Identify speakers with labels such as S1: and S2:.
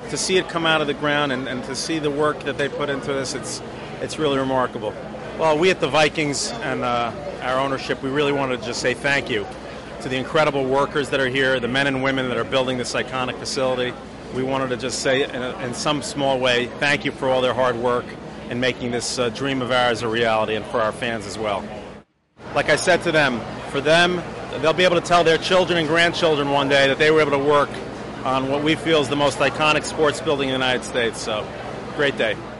S1: To see it come out of the ground and to see the work that they put into this, it's really remarkable. Well, we at the Vikings and our ownership, we really wanted to just say thank you to the incredible workers that are here, the men and women that are building this iconic facility. We wanted to just say, in some small way, thank you for all their hard work in making this dream of ours a reality, and for our fans as well. Like I said to them, for them, they'll be able to tell their children and grandchildren one day that they were able to work on what we feel is the most iconic sports building in the United States. So, great day.